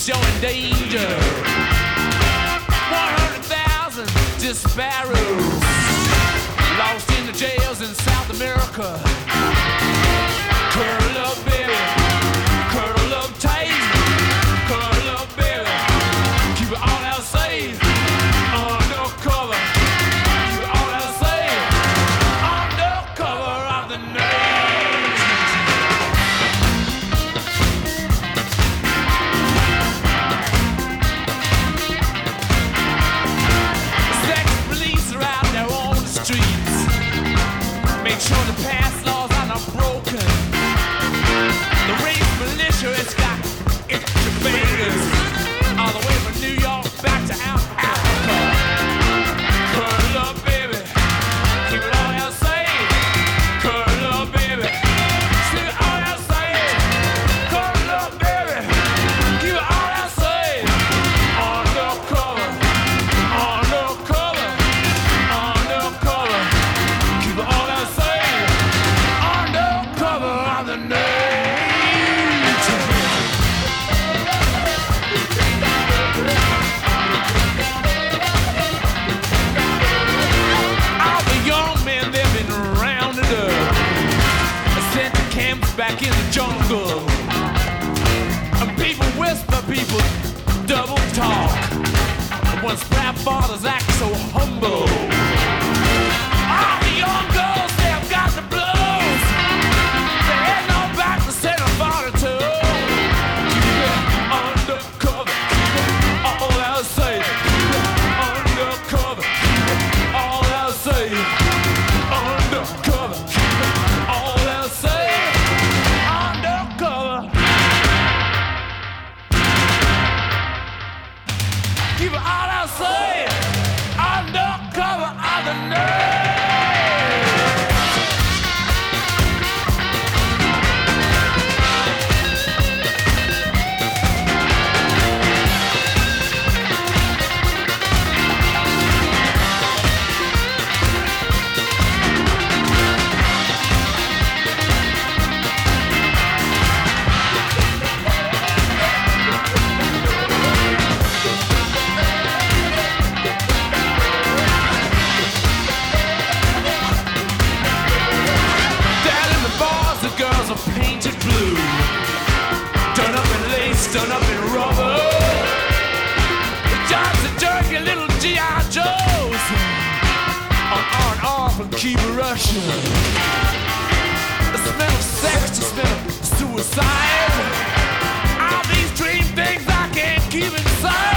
showing danger. 100,000 disparados lost in the jails in South America. Curl up, baby, curl up tight, curl up, baby, keep it all out safe, undercover, keep it all out safe, undercover of the night. Sex police are out there on the streets, make sure the past laws are not broken. The race militia, it's got itchy fingers all the way from New York back to Africa. Curl up, baby, keep it all out safe. Curl up, baby, keep it all out safe. Curl up, baby, keep it all out safe. Undercover, undercover, undercover, keep it all out safe. Undercover on the night. All the young men, they've been rounded up, sent to camps back in the jungle. And people whisper, people double talk. Once rap fathers act so humble. All the young girls, they've got the blues. They ain't no back to center 42. Undercover, all I'll say. Undercover, all I'll say. Undercover, all I'll say. Undercover. Keep it all I'll say. Undercover of the night. Down in the bars, the girls are painted blue, done up in lace, done up in rubber. The jobs are jerky little G.I. Joes, on off and keep rushing. The smell of sex, the smell of suicide. All these dream things I can't keep inside.